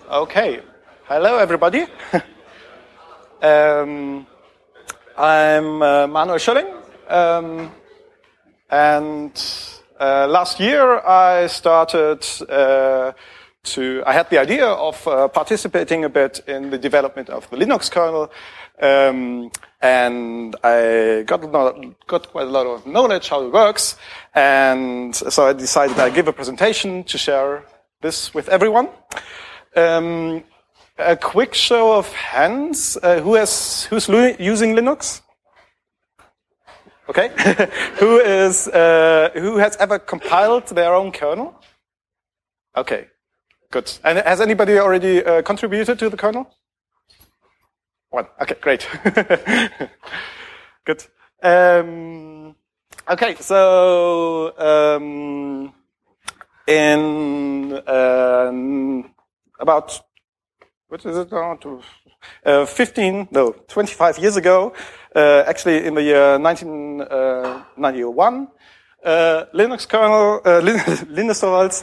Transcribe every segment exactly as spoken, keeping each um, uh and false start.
Okay. Hello, everybody. um, I'm uh, Manuel Schölling, um, and uh, last year I started uh, to. I had the idea of uh, participating a bit in the development of the Linux kernel, um, and I got a lot, got quite a lot of knowledge how it works, and so I decided I'd give a presentation to share this with everyone. Um, a quick show of hands. Uh, who has who's lu- using Linux? Okay. who is uh, who has ever compiled their own kernel? Okay, good. And has anybody already uh, contributed to the kernel? One. Okay, great. Good. Um, okay, so um, in um, about what is it now? Uh, fifteen, no, twenty-five years ago, uh, actually in the year nineteen ninety-one, uh, Linux kernel, uh, Linus Torvalds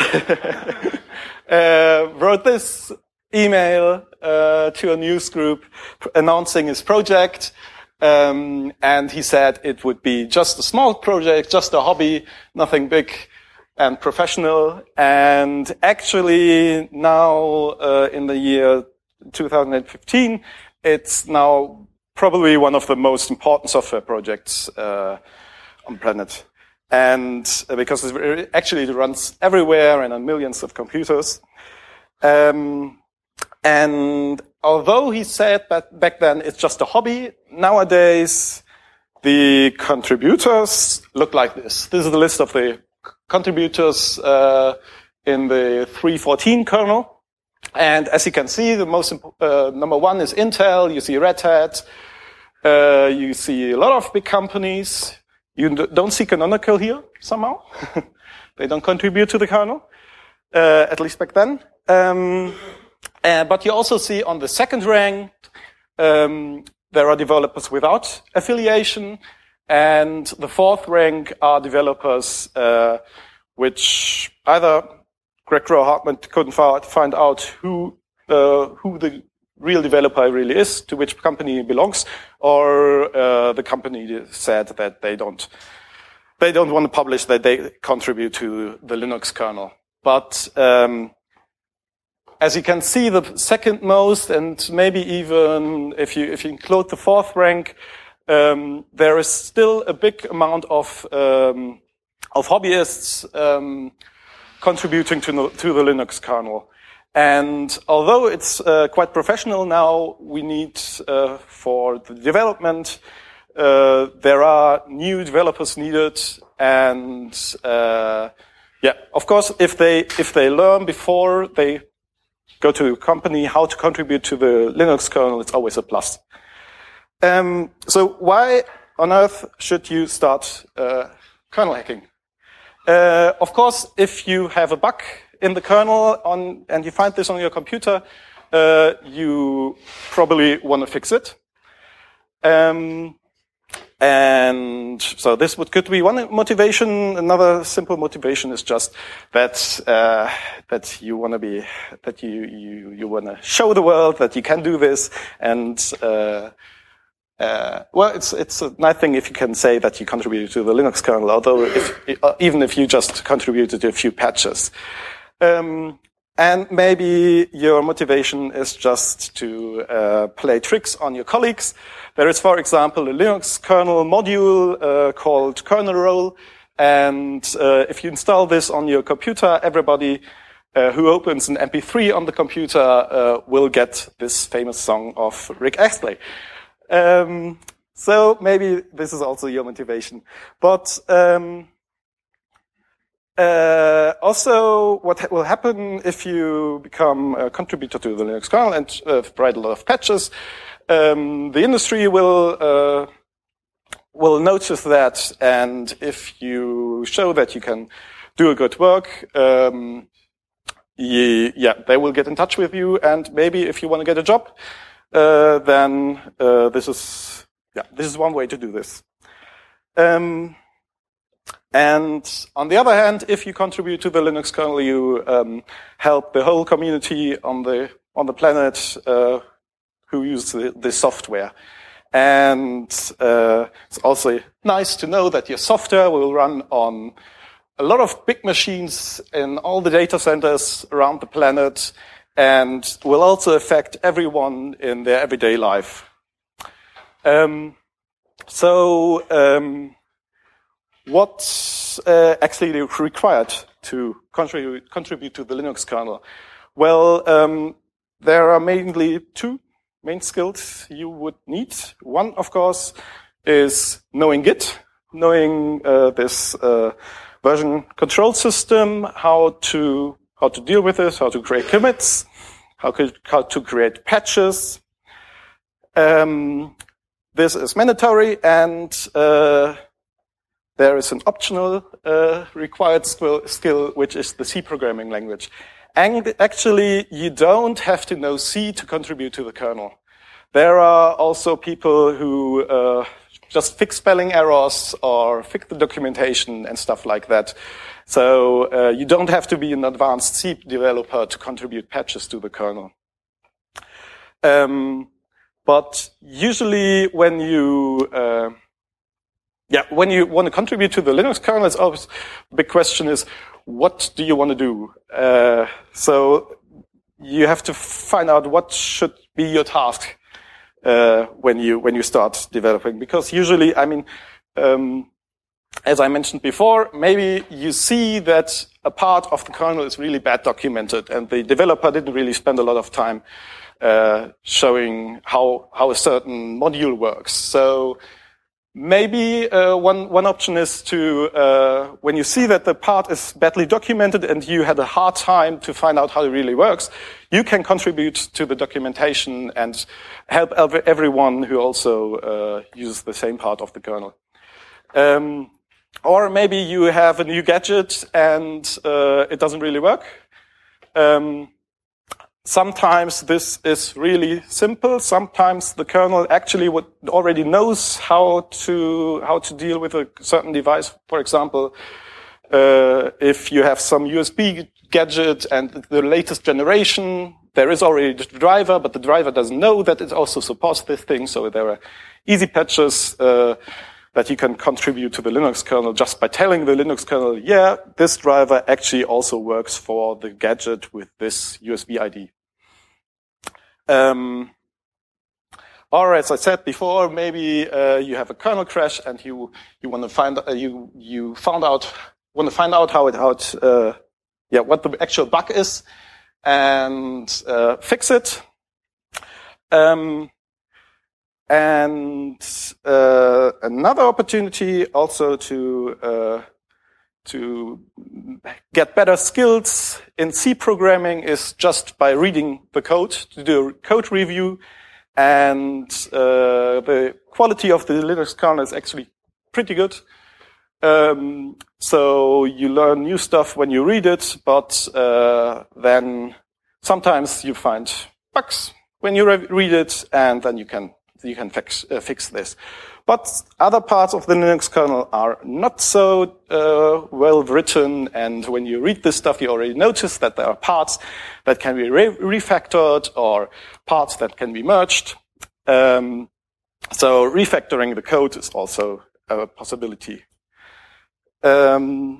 uh, wrote this email uh, to a news group announcing his project, um, and he said it would be just a small project, just a hobby, nothing big and professional. And actually now uh, in the year two thousand fifteen, it's now probably one of the most important software projects uh, on the planet. And uh, because it actually it runs everywhere and on millions of computers. Um, and although he said that back then it's just a hobby, nowadays the contributors look like this. This is the list of the contributors uh, in the three fourteen kernel. And as you can see, the most imp- uh, number one is Intel. You see Red Hat. Uh, you see a lot of big companies. You d- don't see Canonical here somehow. They don't contribute to the kernel, uh, at least back then. Um, uh, but you also see on the second rank, um, there are developers without affiliation. And the fourth rank are developers uh, which either Greg Grow-Hartman couldn't find out who uh, who the real developer really is, to which company he belongs, or uh, the company said that they don't they don't want to publish that they contribute to the Linux kernel. But um, as you can see, the second most, and maybe even if you if you include the fourth rank, Um, there is still a big amount of um, of hobbyists um, contributing to, no, to the Linux kernel. And although it's uh, quite professional now, we need uh, for the development, uh, there are new developers needed. And uh, yeah, of course, if they if they learn before they go to a company how to contribute to the Linux kernel, it's always a plus. Um, so why on earth should you start uh, kernel hacking? Uh, of course, if you have a bug in the kernel on, and you find this on your computer, uh, you probably want to fix it. Um, and so this would, could be one motivation. Another simple motivation is just that uh, that you want to be that you you you want to show the world that you can do this. And uh, Uh, well, it's it's a nice thing if you can say that you contributed to the Linux kernel, although if, uh, even if you just contributed to a few patches. Um, and maybe your motivation is just to uh, play tricks on your colleagues. There is, for example, a Linux kernel module uh, called kernel roll, and uh, if you install this on your computer, everybody uh, who opens an M P three on the computer uh, will get this famous song of Rick Astley. Um, so maybe this is also your motivation. But um, uh, also what ha- will happen if you become a contributor to the Linux kernel and uh, write a lot of patches, um, the industry will uh, will notice that, and if you show that you can do a good work, um, you, yeah, they will get in touch with you, and maybe if you want to get a job, Uh, then uh, this is yeah this is one way to do this. Um, And on the other hand, if you contribute to the Linux kernel, you um, help the whole community on the on the planet uh, who use the, the software. And uh, it's also nice to know that your software will run on a lot of big machines in all the data centers around the planet, and will also affect everyone in their everyday life. Um, so, um, what's uh, actually required to contribute, contribute to the Linux kernel? Well, um, there are mainly two main skills you would need. One, of course, is knowing Git, knowing uh, this uh, version control system, how to how to deal with it, how to create commits, how, could, how to create patches. Um, this is mandatory, and uh, there is an optional uh, required skill, skill, which is the C programming language. And actually, you don't have to know C to contribute to the kernel. There are also people who uh, just fix spelling errors or fix the documentation and stuff like that. So uh, you don't have to be an advanced C developer to contribute patches to the kernel. Um, but usually, when you uh, yeah, when you want to contribute to the Linux kernel, it's always the big question is, what do you want to do? Uh, so you have to find out what should be your task uh, when you when you start developing. Because usually, I mean, um, as I mentioned before, maybe you see that a part of the kernel is really bad documented, and the developer didn't really spend a lot of time uh, showing how how a certain module works. So maybe uh, one one option is to, uh, when you see that the part is badly documented and you had a hard time to find out how it really works, you can contribute to the documentation and help everyone who also uh, uses the same part of the kernel. Um, or maybe you have a new gadget and uh, it doesn't really work. Um, Sometimes this is really simple. Sometimes the kernel actually would already knows how to how to deal with a certain device. For example, uh, if you have some U S B gadget and the latest generation, there is already the driver, but the driver doesn't know that it also supports this thing. So there are easy patches uh, that you can contribute to the Linux kernel just by telling the Linux kernel, yeah, this driver actually also works for the gadget with this U S B I D. Um, or as I said before, maybe uh, you have a kernel crash and you you want to find uh, you you found out want to find out how it how it uh, yeah what the actual bug is and uh, fix it. Um, and uh, another opportunity also to uh, to get better skills in C programming is just by reading the code, to do a code review. And uh, the quality of the Linux kernel is actually pretty good. Um, so you learn new stuff when you read it, but uh, then sometimes you find bugs when you re- read it, and then you can you can fix, uh, fix this. But other parts of the Linux kernel are not so uh, well written, and when you read this stuff, you already notice that there are parts that can be re- refactored or parts that can be merged. Um, so refactoring the code is also a possibility. Um,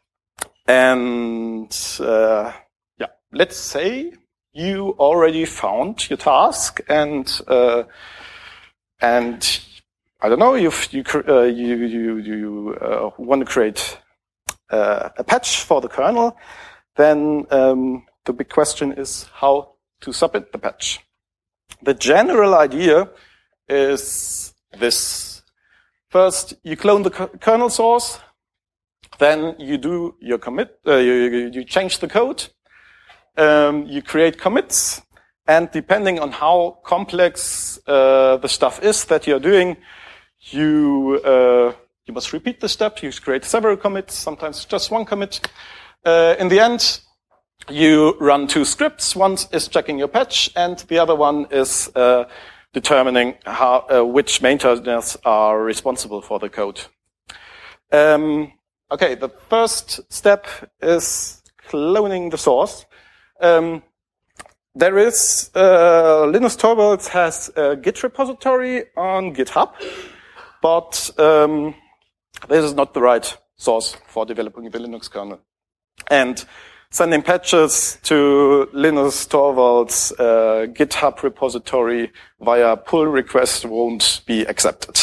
and uh, yeah, let's say you already found your task, and uh, and I don't know, if you uh, you you, you uh, want to create uh, a patch for the kernel, then um, the big question is how to submit the patch. The general idea is this: first, you clone the kernel source, then you do your commit, uh, you, you change the code, um, you create commits, and depending on how complex uh, the stuff is that you're doing, You uh, you must repeat the step. You create several commits, sometimes just one commit. Uh, in the end, you run two scripts. One is checking your patch, and the other one is uh, determining how uh, which maintainers are responsible for the code. Um, okay, the first step is cloning the source. Um, there is, uh, Linus Torvalds has a Git repository on GitHub, but um, this is not the right source for developing the Linux kernel. And sending patches to Linus Torvalds' uh, GitHub repository via pull request won't be accepted.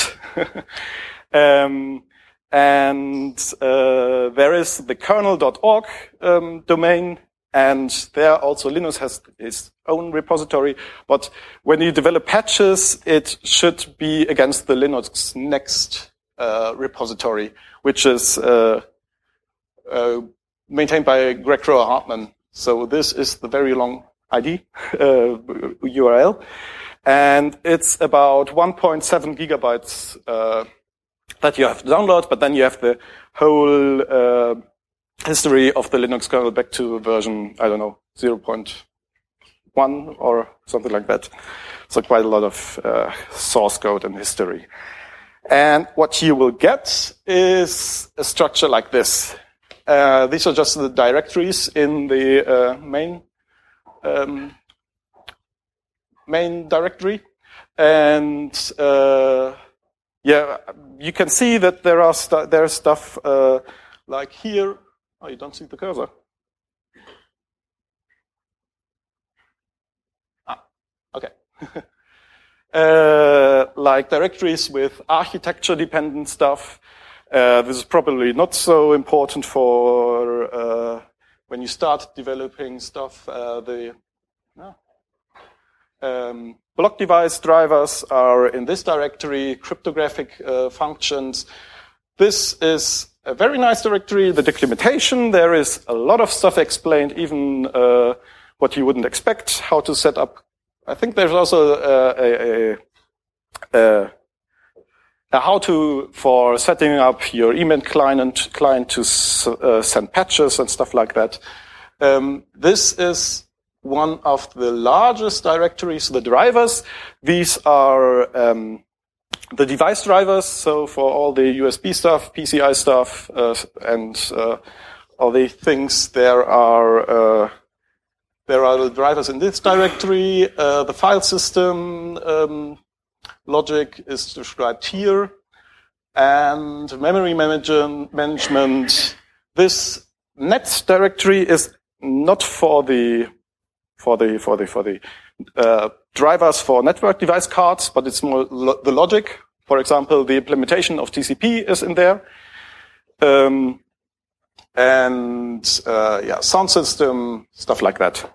um, and uh, there is the kernel dot org um, domain, and there also Linus has his own repository. But when you develop patches, it should be against the Linux Next uh, repository, which is uh, uh, maintained by Greg Kroah-Hartman. So this is the very long I D, uh, U R L. And it's about one point seven gigabytes uh, that you have to download, but then you have the whole uh, history of the Linux kernel back to version, I don't know, zero point one or something like that. So quite a lot of uh, source code and history. And what you will get is a structure like this. Uh, these are just the directories in the uh, main um, main directory, and uh, yeah, you can see that there are stu- there's stuff uh, like here. Oh, you don't see the cursor. Ah, okay. uh, like directories with architecture-dependent stuff. Uh, this is probably not so important for uh, when you start developing stuff. Uh, the no. um, block device drivers are in this directory, cryptographic uh, functions. This is a very nice directory. The documentation, there is a lot of stuff explained, even uh, what you wouldn't expect, how to set up. I think there's also uh, a, a, a how to for setting up your email client client to uh, send patches and stuff like that. Um, this is one of the largest directories, the drivers. These are um, the device drivers. So for all the U S B stuff, P C I stuff, uh, and uh, all the things, there are uh, there are the drivers in this directory. Uh, the file system um, logic is described here, and memory management. This net directory is not for the for the for the for the uh, drivers for network device cards, but it's more lo- the logic. For example, the implementation of T C P is in there, um, and uh, yeah, sound system, stuff like that.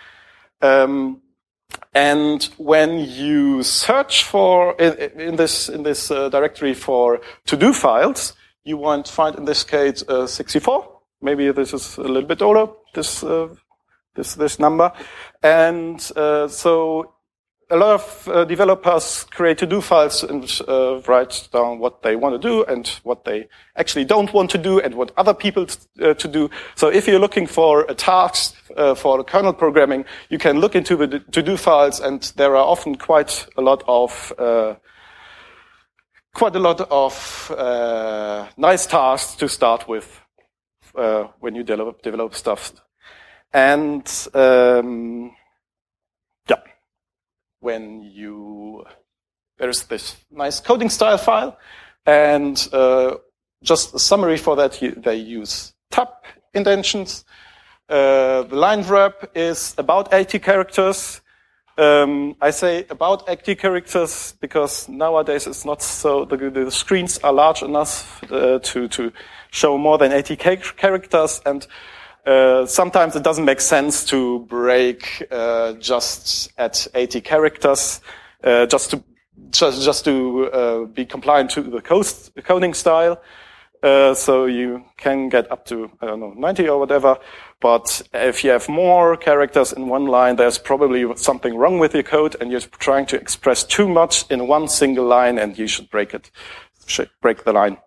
Um, And when you search for in, in this in this uh, directory for to-do files, you won't find in this case uh, sixty-four. Maybe this is a little bit older. This uh, this this number, and uh, so a lot of uh, developers create to-do files and uh, write down what they want to do and what they actually don't want to do and what other people t- uh, to do. So if you're looking for a task uh, for kernel programming, you can look into the to-do files, and there are often quite a lot of uh, quite a lot of uh, nice tasks to start with uh, when you develop develop stuff. And um, yeah. When you, there's this nice coding style file, and uh, just a summary for that, you, they use tab indentions. Uh, the line wrap is about eighty characters. Um, I say about eighty characters because nowadays it's not so, the, the screens are large enough uh, to, to show more than eighty characters, and Uh, sometimes it doesn't make sense to break uh, just at eighty characters, uh, just to just, just to uh, be compliant to the coast, coding style. Uh, so you can get up to, I don't know, ninety or whatever. But if you have more characters in one line, there's probably something wrong with your code, and you're trying to express too much in one single line, and you should break it, should break the line.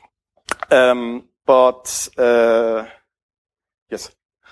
Um, but uh, Yes.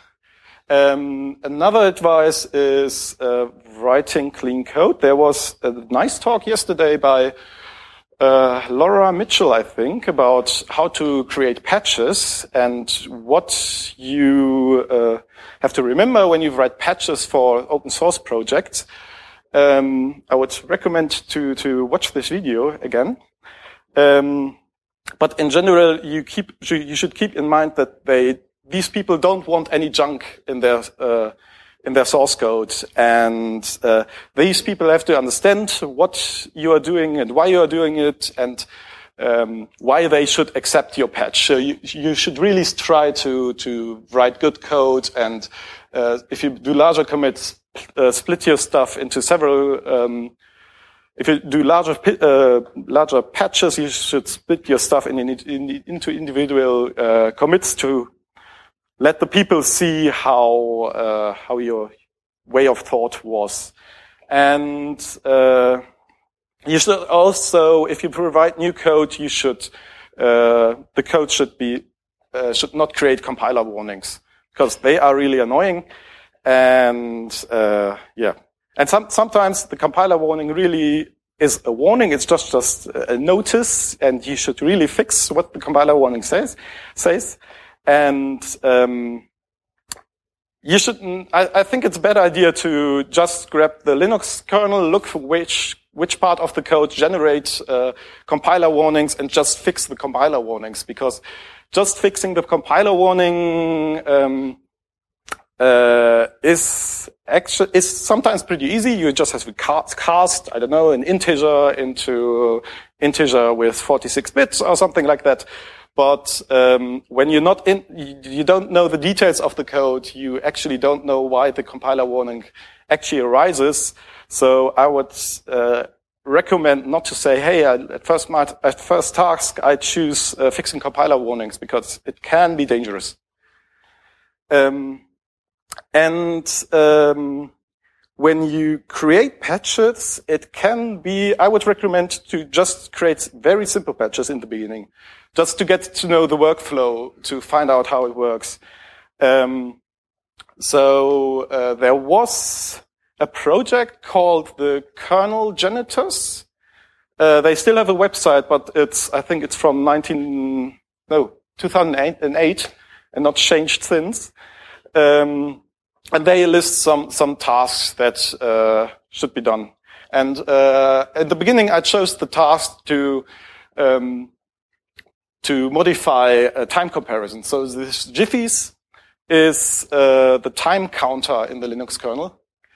Um, another advice is uh, writing clean code. There was a nice talk yesterday by uh, Laura Mitchell, I think, about how to create patches and what you uh, have to remember when you write patches for open source projects. Um, I would recommend to, to watch this video again. Um, but in general, you keep, you should keep in mind that they, these people don't want any junk in their, uh, in their source code. And, uh, these people have to understand what you are doing and why you are doing it and, um, why they should accept your patch. So you, you should really try to, to write good code. And, uh, if you do larger commits, uh, split your stuff into several, um, if you do larger, uh, larger patches, you should split your stuff in, in, in, into individual, uh, commits to let the people see how, uh, how your way of thought was. And, uh, you should also, if you provide new code, you should, uh, the code should be, uh, should not create compiler warnings because they are really annoying. And, uh, yeah. And some, sometimes the compiler warning really is a warning. It's just, just a notice, and you should really fix what the compiler warning says, says. And, um, you shouldn't, I, I think it's a better idea to just grab the Linux kernel, look for which, which part of the code generates, uh, compiler warnings and just fix the compiler warnings, because just fixing the compiler warning, um, Uh, is actually, is sometimes pretty easy. You just have to cast, cast, I don't know, an integer into integer with forty-six bits or something like that. But, um, when you're not in, you don't know the details of the code, you actually don't know why the compiler warning actually arises. So I would, uh, recommend not to say, hey, I, at first, my, at first task, I choose uh, fixing compiler warnings, because it can be dangerous. Um, And um, when you create patches, it can be, I would recommend to just create very simple patches in the beginning, just to get to know the workflow, to find out how it works. Um, so uh, there was a project called the Kernel Janitors. Uh, they still have a website, but it's, I think it's from nineteen, no, two thousand eight and not changed since. Um, And they list some, some tasks that, uh, should be done. And, uh, at the beginning I chose the task to, um, to modify a time comparison. So this Jiffies is, uh, the time counter in the Linux kernel.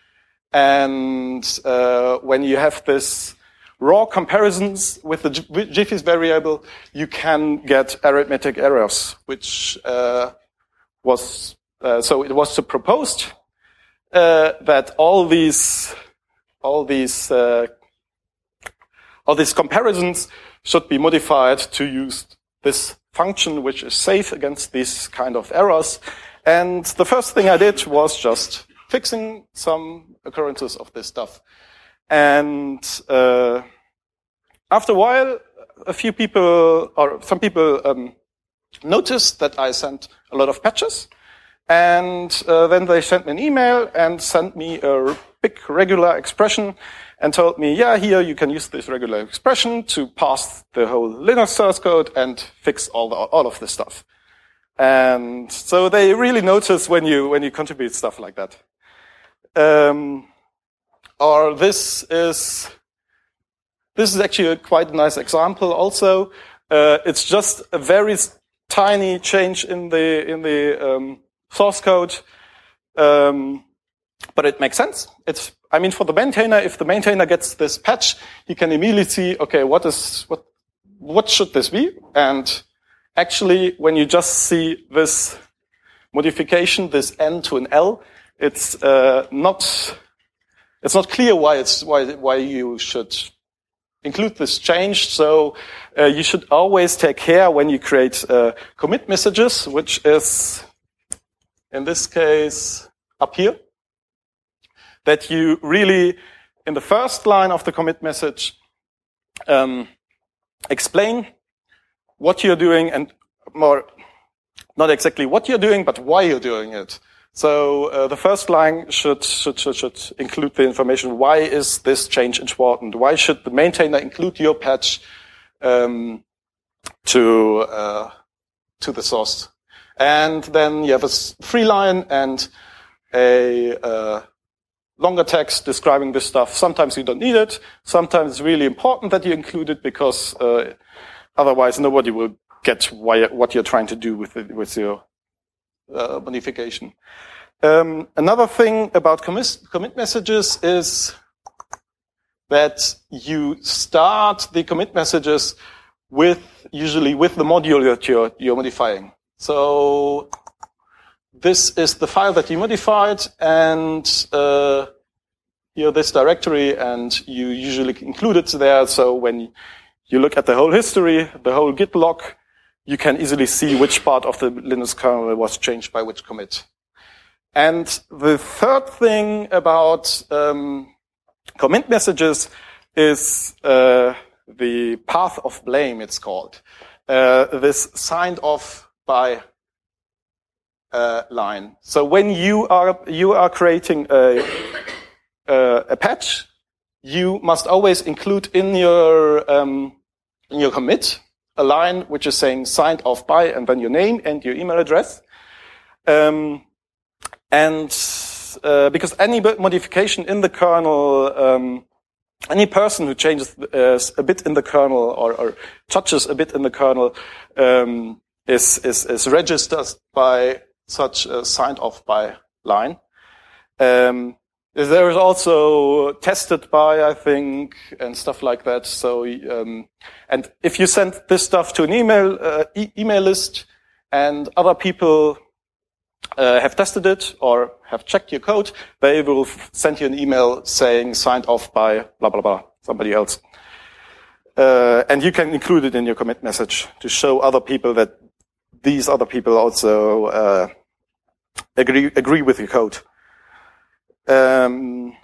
And, uh, when you have this raw comparisons with the Jiffies variable, you can get arithmetic errors, which, uh, was, Uh, so it was proposed uh, that all these, all these, uh, all these comparisons should be modified to use this function, which is safe against these kind of errors. And the first thing I did was just fixing some occurrences of this stuff. And uh, after a while, a few people, or some people, um, noticed that I sent a lot of patches. And uh, then they sent me an email and sent me a big regular expression and told me, yeah, here you can use this regular expression to pass the whole Linux source code and fix all the, all of this stuff. And so they really notice when you when you contribute stuff like that. Um, or this is this is actually a quite nice example. Also, uh, it's just a very tiny change in the in the um, source code, um, but it makes sense. It's, I mean, for the maintainer, if the maintainer gets this patch, he can immediately see, okay, what is, what, what should this be? And actually, when you just see this modification, this N to an L, it's, uh, not, it's not clear why it's, why, why you should include this change. So, uh, you should always take care when you create, uh, commit messages, which is, in this case, up here, that you really, in the first line of the commit message, um, explain what you're doing, and more, not exactly what you're doing, but why you're doing it. So uh, the first line should, should should should include the information. Why is this change important? Why should the maintainer include your patch? um, to uh, to the source. And then you have a free line and a uh, longer text describing this stuff. Sometimes you don't need it. Sometimes it's really important that you include it because uh, otherwise nobody will get why, what you're trying to do with it, with your uh, modification. Um, another thing about commit, commit messages is that you start the commit messages with usually with the module that you're you're modifying. So this is the file that you modified, and uh, here this directory, and you usually include it there. So when you look at the whole history, the whole Git log, you can easily see which part of the Linux kernel was changed by which commit. And the third thing about um, commit messages is uh, the path of blame, it's called. Uh, this signed off by uh, line. So when you are you are creating a, uh, a patch, you must always include in your um, in your commit a line which is saying signed off by, and then your name and your email address. Um, and uh, because any modification in the kernel, um, any person who changes uh, a bit in the kernel or, or touches a bit in the kernel um, is, is is registered by such a signed off by line. Um, there is also tested by, I think, and stuff like that. So, um, and if you send this stuff to an email uh, e- email list, and other people uh, have tested it or have checked your code, they will f- send you an email saying signed off by blah blah blah somebody else, uh, and you can include it in your commit message to show other people that these other people also uh, agree agree with your code. Um,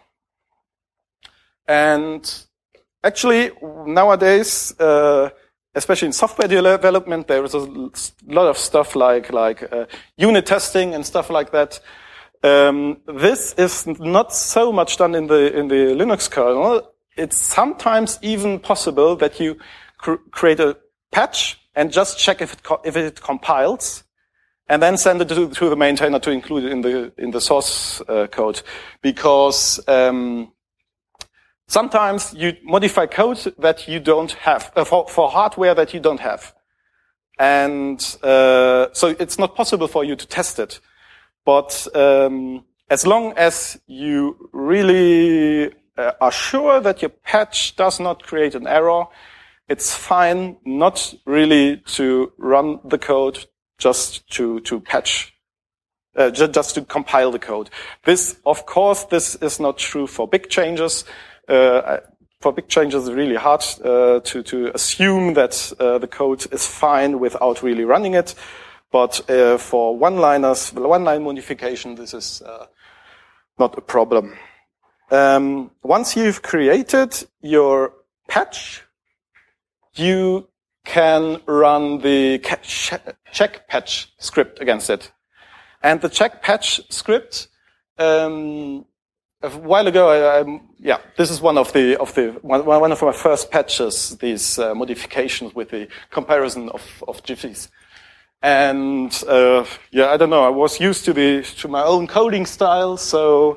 and actually, nowadays, uh, especially in software development, there is a lot of stuff like like uh, unit testing and stuff like that. Um, this is not so much done in the in the Linux kernel. It's sometimes even possible that you cr- create a patch and just check if it co- if it compiles, and then send it to, to the maintainer to include it in the in the source uh, code, because um, sometimes you modify code that you don't have uh, for, for hardware that you don't have, and uh, so it's not possible for you to test it. But um, as long as you really uh, are sure that your patch does not create an error, it's fine not really to run the code, just to, to patch, uh, just, just to compile the code. This, of course, this is not true for big changes. Uh, for big changes, it's really hard uh, to, to assume that uh, the code is fine without really running it. But uh, for one-liners, one-line modification, this is uh, not a problem. Um, once you've created your patch, you can run the check patch script against it. And the check patch script, um, a while ago, I, I, yeah, this is one of the of the one, one of my first patches. These uh, modifications with the comparison of of jiffys. And uh, yeah, I don't know. I was used to the to my own coding style, so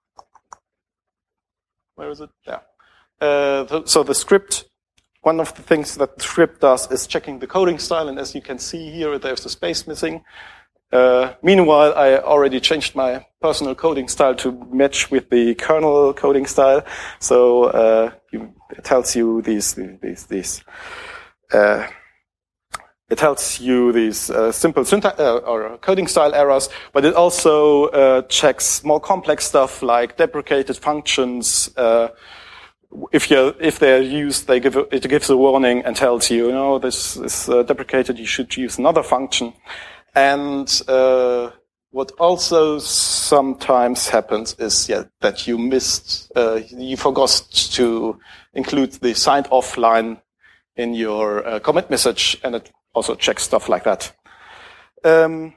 where is it? Yeah. Uh, th- so the script. One of the things that the script does is checking the coding style, and as you can see here, there's a space missing. Uh, meanwhile, I already changed my personal coding style to match with the kernel coding style. So uh, it tells you these these these. Uh, It tells you these uh, simple syntax uh, or coding style errors, but it also uh, checks more complex stuff like deprecated functions. Uh, if you if they're used, they give a, it gives a warning and tells you, you know, this is uh, deprecated. You should use another function. And uh, what also sometimes happens is yeah, that you missed, uh, you forgot to include the signed off line in your uh, commit message, and it also checks stuff like that. Um,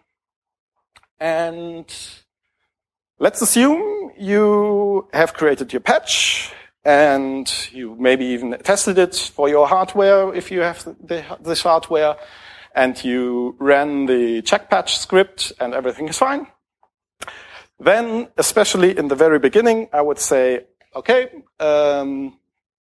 and let's assume you have created your patch and you maybe even tested it for your hardware if you have the, this hardware, and you ran the check patch script and everything is fine. Then, especially in the very beginning, I would say, okay, um,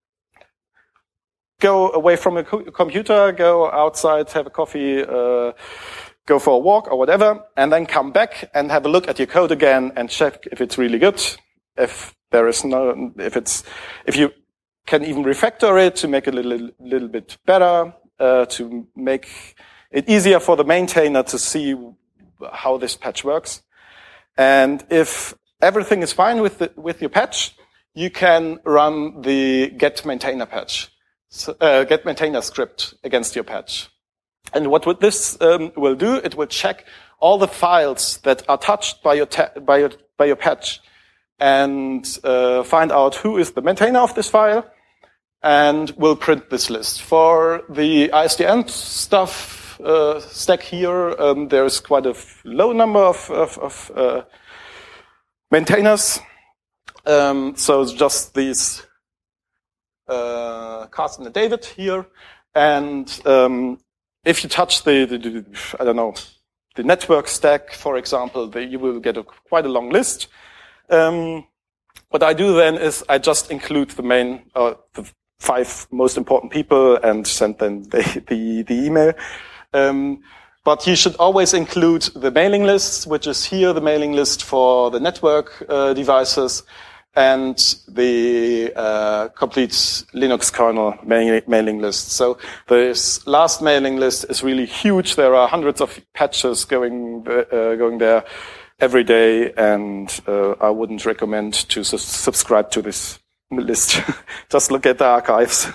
go away from a co- computer, go outside, have a coffee, uh, go for a walk or whatever, and then come back and have a look at your code again and check if it's really good. If there is no, if it's, if you can even refactor it to make it a little, little bit better, uh, to make it easier for the maintainer to see how this patch works. And if everything is fine with the, with your patch, you can run the get maintainer patch, so, uh, get maintainer script against your patch. And what would this um, will do? It will check all the files that are touched by your ta- by your by your patch, and uh, find out who is the maintainer of this file, and will print this list. For the I S D N stuff uh, stack here, um, there is quite a f- low number of, of, of uh, maintainers. Um, so it's just these uh, Carsten and David here, and um, if you touch the, the, the, I don't know, the network stack, for example, the, you will get a, quite a long list. Um, what I do then is I just include the main, uh, the five most important people and send them the, the, the email. Um, but you should always include the mailing lists, which is here the mailing list for the network uh, devices, and the uh, complete Linux kernel mail- mailing list. So this last mailing list is really huge. There are hundreds of patches going uh, going there every day, and uh, I wouldn't recommend to su- subscribe to this list. Just look at the archives.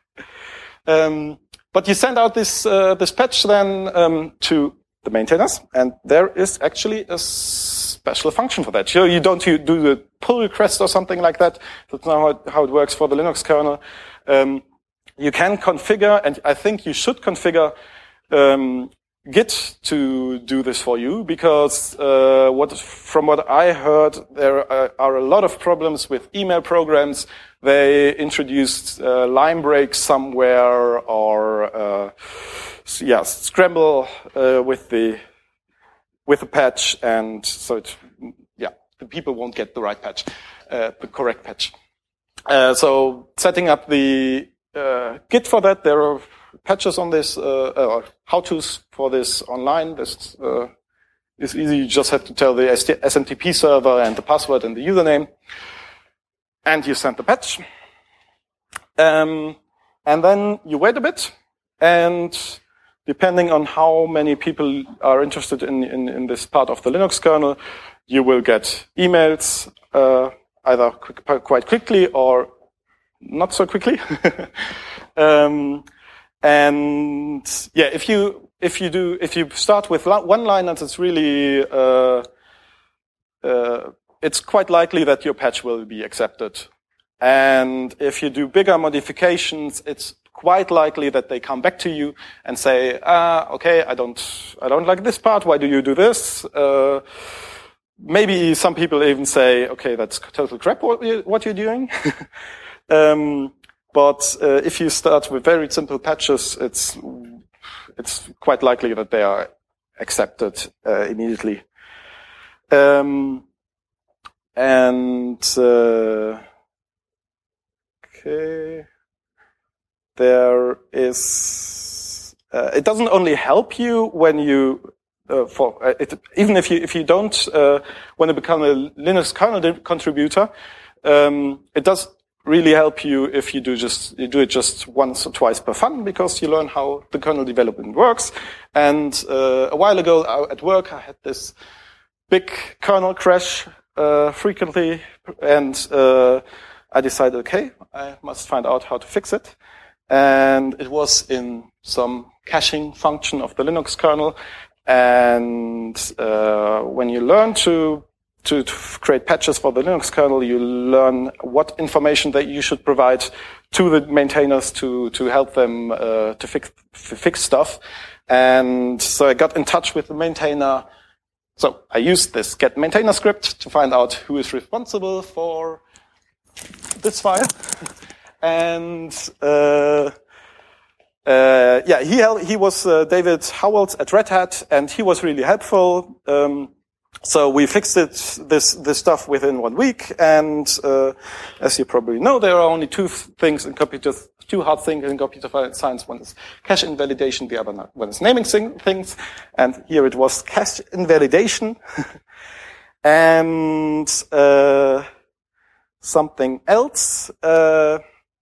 um, but you send out this uh, this patch then um, to the maintainers, and there is actually a special function for that. You, you don't you do the pull request or something like that. That's not how it, how it works for the Linux kernel. Um, you can configure, and I think you should configure um, Git to do this for you, because uh, what from what I heard, there are, are a lot of problems with email programs. They introduced uh, line breaks somewhere, or uh, yeah, scramble uh, with the with the patch, and so it, yeah, the people won't get the right patch, uh, the correct patch. Uh, so setting up the uh, Git for that, there are patches on this, uh, uh, how-tos for this online. This uh, is easy. You just have to tell the S M T P server and the password and the username, and you send the patch. Um, and then you wait a bit, and depending on how many people are interested in, in, in this part of the Linux kernel, you will get emails uh, either quick, quite quickly or not so quickly. um, and yeah, if you if you do if you start with one-liners, it's really uh, uh, it's quite likely that your patch will be accepted. And if you do bigger modifications, it's quite likely that they come back to you and say, ah, okay, I don't, I don't like this part. Why do you do this? Uh, maybe some people even say, okay, that's total crap what, you, what you're doing. um, but uh, if you start with very simple patches, it's it's quite likely that they are accepted uh, immediately. Um, and uh, okay. There is, uh, it doesn't only help you when you, uh, for, uh, it, even if you, if you don't, uh, want to become a Linux kernel contributor, um, it does really help you if you do just, you do it just once or twice per fun, because you learn how the kernel development works. And, uh, a while ago at work, I had this big kernel crash, uh, frequently, and, uh, I decided, okay, I must find out how to fix it. And it was in some caching function of the Linux kernel. And uh, when you learn to, to to create patches for the Linux kernel, you learn what information that you should provide to the maintainers to to help them uh, to fix fix stuff. And so I got in touch with the maintainer. So I used this get maintainer script to find out who is responsible for this file. And uh, uh, yeah, he he was uh, David Howells at Red Hat, and he was really helpful. Um, so we fixed it this this stuff within one week. And uh, as you probably know, there are only two things in computer two hard things in computer science. One is cache invalidation, the other one is naming things. And here it was cache invalidation. And uh, something else. Uh,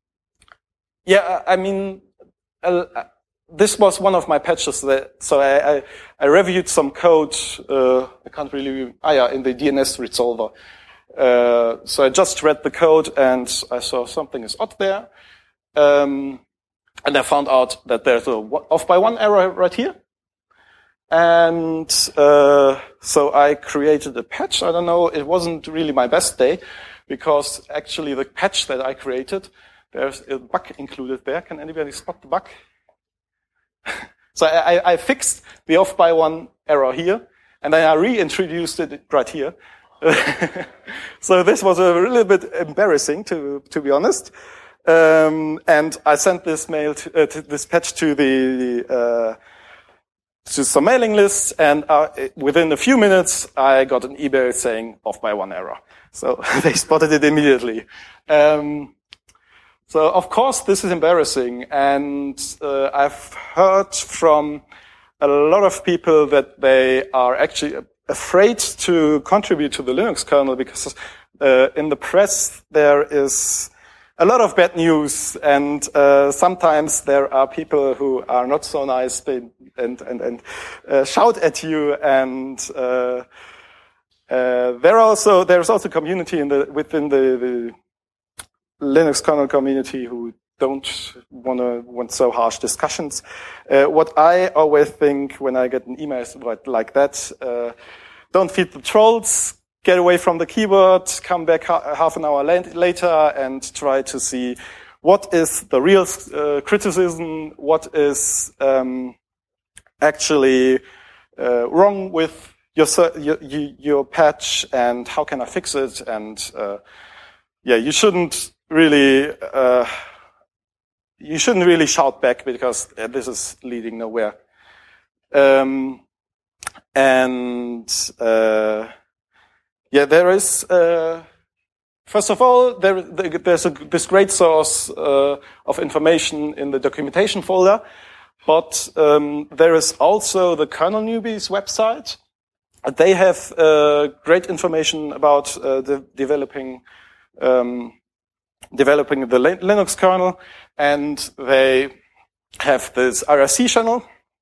yeah, I mean, uh, this was one of my patches. That, so I, I, I reviewed some code. Uh, I can't really. Ah, yeah, in the D N S resolver. Uh, so I just read the code and I saw something is odd there. Um, and I found out that there's a off by one error right here. And uh, so I created a patch. I don't know, it wasn't really my best day, because actually the patch that I created, there's a bug included there. Can anybody spot the bug? So I, I fixed the off by one error here, and then I reintroduced it right here. So this was a little bit embarrassing, to to be honest. Um, and I sent this mail, to, uh, to this patch to the uh, to some mailing lists, and uh, within a few minutes, I got an email saying off by one error. So they spotted it immediately. Um, so of course, this is embarrassing, and uh, I've heard from a lot of people that they are actually afraid to contribute to the Linux kernel because uh, in the press there is a lot of bad news, and uh, sometimes there are people who are not so nice and and and, and uh, shout at you. And uh, uh, there also there's also community in the within the, the Linux kernel community who don't want to want so harsh discussions. Uh, what I always think when I get an email like that, uh, don't feed the trolls. Get away from the keyboard, come back ha- half an hour later and try to see what is the real uh, criticism, what is um, actually uh, wrong with your, your your patch, and how can I fix it. And uh, yeah, you shouldn't really uh, you shouldn't really shout back, because uh, this is leading nowhere. Um, and uh, Yeah, there is, uh, first of all, there, there's a, this great source uh, of information in the documentation folder, but um, there is also the Kernel Newbies website. They have uh, great information about uh, the developing um, developing the Linux kernel, and they have this I R C channel,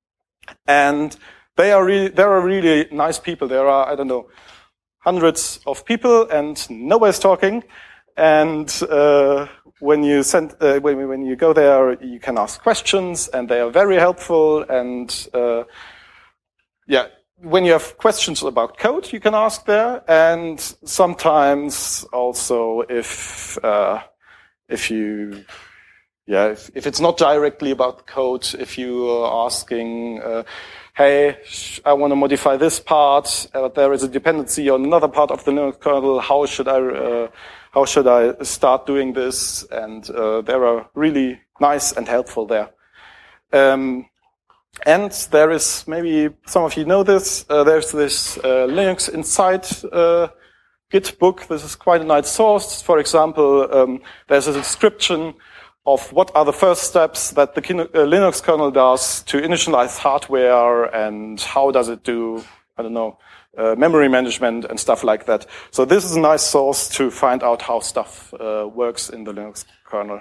and they are really, there are really nice people. There are, I don't know, hundreds of people, and nobody's talking. And uh, when you send, uh, when when you go there, you can ask questions, and they are very helpful. And uh, yeah, when you have questions about code, you can ask there. And sometimes also, if uh, if you yeah, if, if it's not directly about code, if you are asking. Uh, Hey, I want to modify this part. Uh, there is a dependency on another part of the Linux kernel. How should I, uh, how should I start doing this? And uh, they are really nice and helpful there. Um, and there is, maybe some of you know this. Uh, there's this uh, Linux Insight uh, Git book. This is quite a nice source. For example, um, there's a description of what are the first steps that the Linux kernel does to initialize hardware, and how does it do, I don't know, uh, memory management and stuff like that. So this is a nice source to find out how stuff uh, works in the Linux kernel.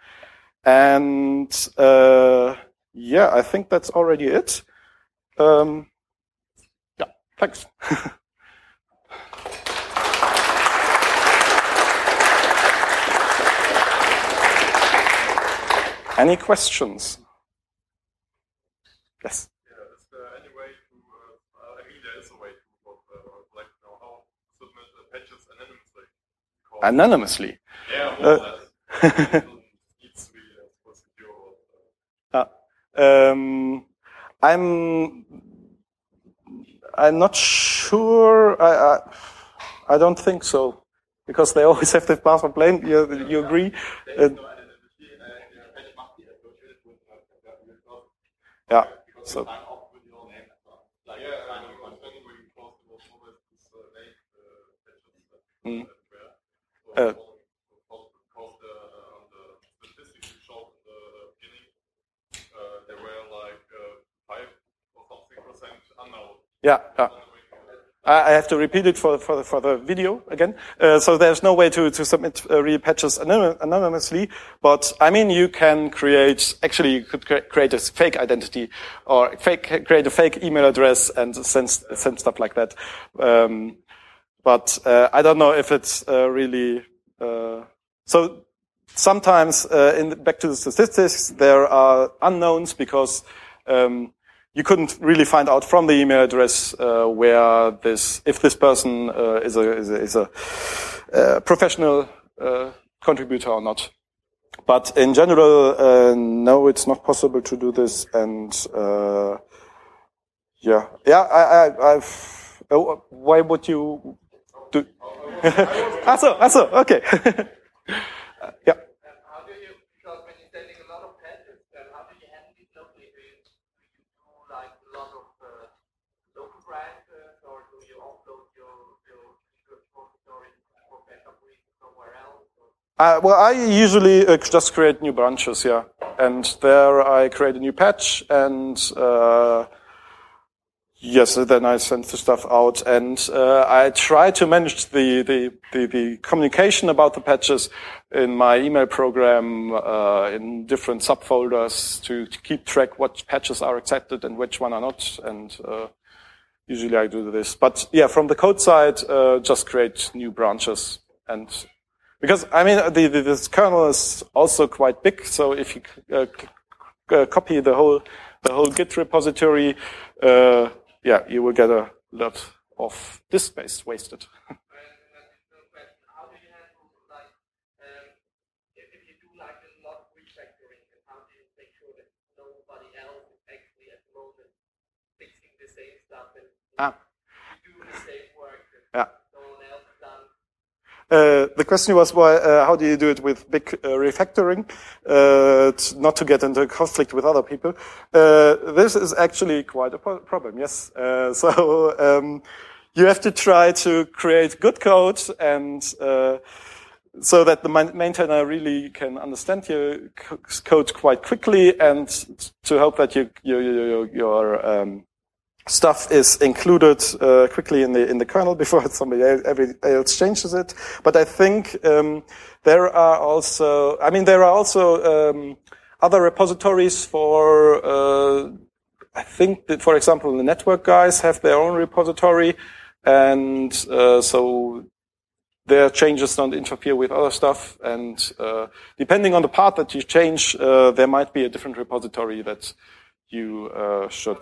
And uh, yeah, I think that's already it. Um, yeah, thanks. Any questions? Yes. Yeah, is there any way to, uh, I mean, there is a way to, but uh, I would like to know how to submit the patches anonymously. Anonymously? Yeah, more or less. It needs to be uh, secure. Uh, um, I'm, I'm not sure. I, I, I don't think so. because they always have the password plain. You, you agree? Uh, yeah. So. Mm. Uh, Yeah, yeah. I have to repeat it for for the, for the video again. Uh, so there's no way to to submit uh, real patches anonymously. But I mean, you can create. Actually, you could cre- create a fake identity or fake create a fake email address and send send stuff like that. Um, but uh, I don't know if it's uh, really. Uh, so sometimes uh, in the, back to the statistics, there are unknowns because. Um, You couldn't really find out from the email address uh, where this, if this person uh, is a is a, is a uh, professional uh, contributor or not. But in general, uh, no, it's not possible to do this. And uh, yeah, yeah, I, I, I've. Uh, why would you do? ah, so, ah, so, okay. uh, yeah. Uh, well, I usually uh, just create new branches, yeah. And there I create a new patch and, uh, yes, then I send the stuff out and, uh, I try to manage the, the, the, the communication about the patches in my email program, uh, in different subfolders to, to keep track what patches are accepted and which one are not. And, uh, usually I do this. But yeah, from the code side, uh, just create new branches and, because, I mean, the, the, this kernel is also quite big, so if you uh, uh, copy the whole the whole Git repository, uh, yeah, you will get a lot of disk space wasted. Ah. Yeah. Uh, the question was, why, uh, how do you do it with big uh, refactoring, uh, t- not to get into conflict with other people? Uh, this is actually quite a pro- problem, yes. Uh, so um, you have to try to create good code, and uh, so that the ma- maintainer really can understand your c- code quite quickly, and to hope that you, you, you, your um, stuff is included uh, quickly in the in the kernel before somebody else changes it. But I think um, there are also, I mean, there are also um, other repositories for. Uh, I think that, for example, the network guys have their own repository, and uh, so their changes don't interfere with other stuff. And uh, depending on the part that you change, uh, there might be a different repository that you uh, should.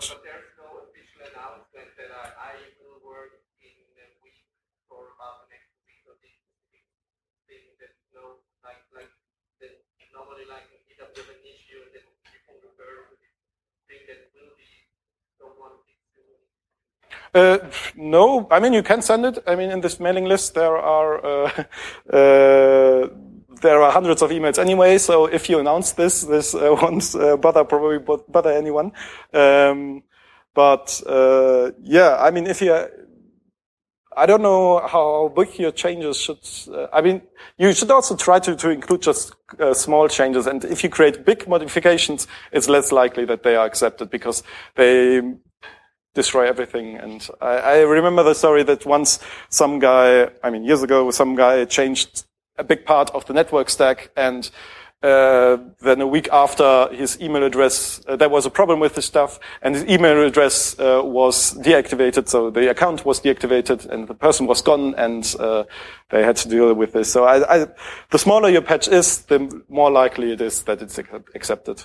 Uh, no, I mean, you can send it. I mean, in this mailing list, there are, uh, uh, there are hundreds of emails anyway. So if you announce this, this uh, won't uh, bother, probably bother anyone. Um, but, uh, yeah, I mean, if you, I don't know how big your changes should, uh, I mean, you should also try to, to include just uh, small changes. And if you create big modifications, it's less likely that they are accepted because they destroy everything. And I, I remember the story that once some guy, I mean, years ago, some guy changed a big part of the network stack, and uh, then a week after, his email address, uh, there was a problem with the stuff, and his email address uh, was deactivated, so the account was deactivated, and the person was gone, and uh, they had to deal with this. So I, I, the smaller your patch is, the more likely it is that it's accepted.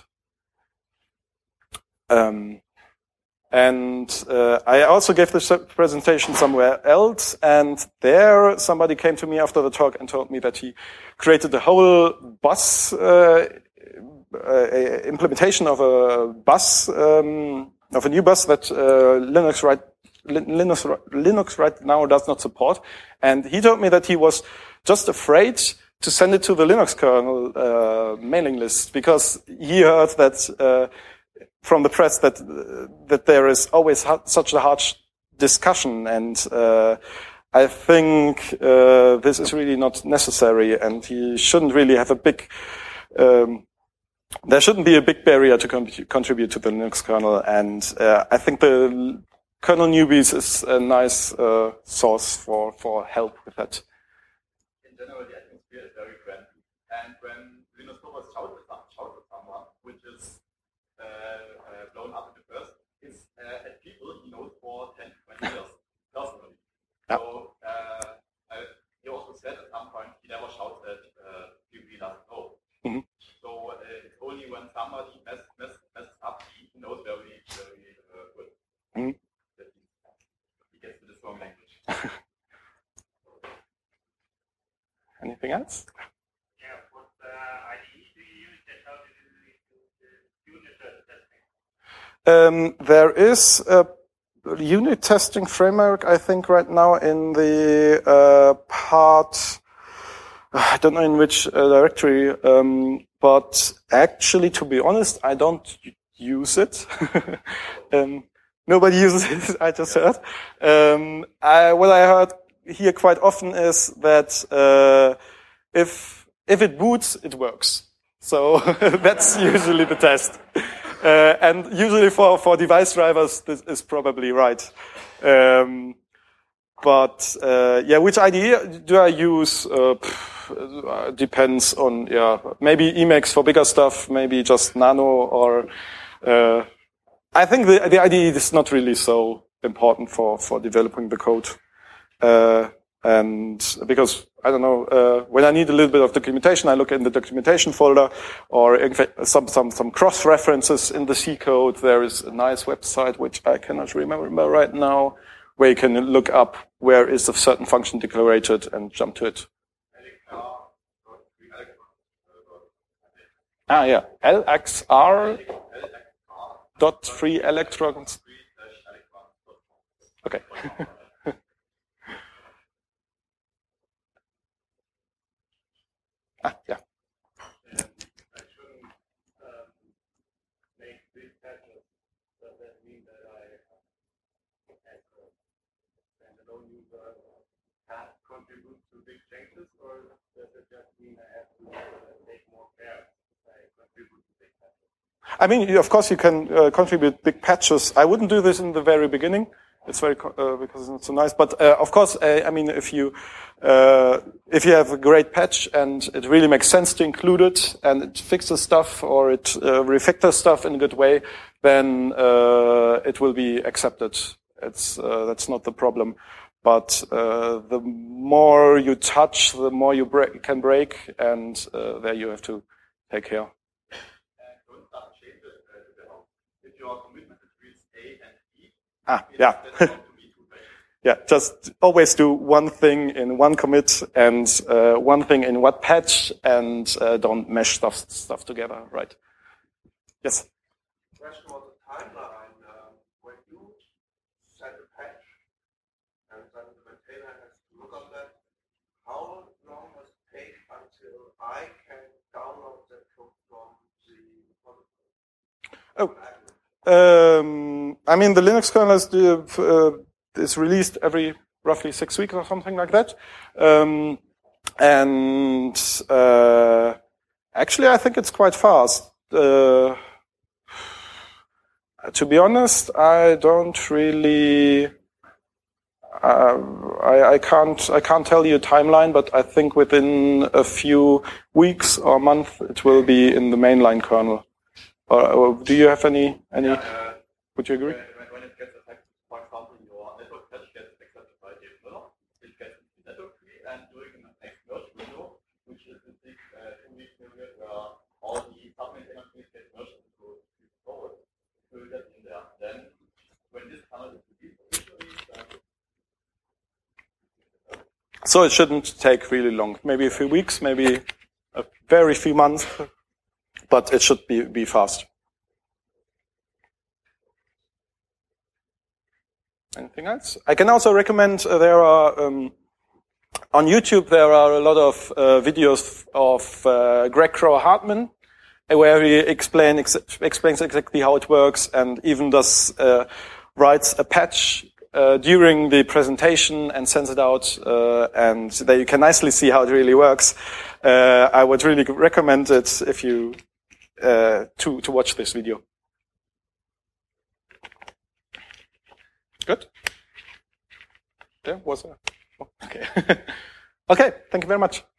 Um, And uh, I also gave this presentation somewhere else, and there somebody came to me after the talk and told me that he created a whole bus uh, uh, implementation of a bus um, of a new bus that uh, Linux right Linux, Linux right now does not support. And he told me that he was just afraid to send it to the Linux kernel uh, mailing list because he heard that uh, from the press that uh, that there is always ha- such a harsh discussion, and uh, I think uh, this is really not necessary, and he shouldn't really have a big. Um, there shouldn't be a big barrier to con- contribute to the Linux kernel, and uh, I think the kernel newbies is a nice uh, source for for help with that. In general, the atmosphere is very friendly, and when Linus Torvalds shouts at someone, which is uh, uh, blown up in the first, it's uh, at people he knows for ten, twenty years, personally. Yeah. So, uh, uh, he also said at some point he never shouts at uh, people he doesn't know. Mm-hmm. So, uh, it's only when somebody mess, mess, messes up, he knows very, very uh, good. Mm-hmm. That he, he gets to the strong language. Anything else? Yeah, what uh, I D E do you use that how to do unit testing? Um, there is a unit testing framework, I think, right now in the uh, part, I don't know in which uh, directory, um, but actually, to be honest, I don't use it. um, nobody uses it, I just heard. Um, I, what I heard here quite often is that uh, if if it boots, it works. So that's usually the test. Uh, and usually for, for device drivers, this is probably right. Um, but uh, yeah, which I D E do I use? Uh, pff, depends on yeah, maybe Emacs for bigger stuff, maybe just Nano, or uh, I think the the I D E is not really so important for for developing the code. Uh, and because, I don't know, uh, when I need a little bit of documentation, I look in the documentation folder, or in fact, some, some, some cross-references in the C code. There is a nice website, which I cannot remember right now, where you can look up where is a certain function declared and jump to it. Ah, yeah, L X R dot free electrons. Okay. Ah, yeah. And I shouldn't um, make big patches. Does that mean that I, as a standalone user, can't contribute to big changes, or does it just mean I have to uh, take more care if I contribute to big patches? I mean, of course, you can uh, contribute big patches. I wouldn't do this in the very beginning. It's very uh, because it's not so nice. But uh, of course, uh, I mean, if you uh, if you have a great patch and it really makes sense to include it, and it fixes stuff or it uh, refactors stuff in a good way, then uh, it will be accepted. It's uh, that's not the problem. But uh, the more you touch, the more you break, can break, and uh, there you have to take care. If your commitment between A and B, Ah, yeah. Yeah, just always do one thing in one commit and uh, one thing in one patch, and uh, don't mesh stuff stuff together, right? Yes? Question was the timeline. Um, when you set a patch and then the maintainer has to look on that, how long does it take until I can download that code from the repository? Oh. Um, I mean, the Linux kernel is, uh, is released every roughly six weeks or something like that. Um, and uh, actually, I think it's quite fast. Uh, to be honest, I don't really. Uh, I, I can't. I can't tell you a timeline, but I think within a few weeks or month, it will be in the mainline kernel. Or, or do you have any, any, yeah, uh, would you agree? When, when it gets affected, for example, your network patch gets accepted by Dave Miller, it gets into the network tree, and during the next merge window, which is the big uh, two-week period where all the sub-maintainer trees get merged into the forward, it will get in there. Then, when this kernel is released officially, then so it shouldn't take really long. Maybe a few weeks, maybe a very few months. But it should be, be fast. anything else? I can also recommend uh, there are um, on YouTube there are a lot of uh, videos of uh, Greg Crowe-Hartman, where he explain, ex explains exactly how it works, and even does uh, writes a patch uh, during the presentation and sends it out, uh, and there you can nicely see how it really works. Uh, I would really recommend it if you uh, to to watch this video. Good. There was a. Oh, okay. Okay. Thank you very much.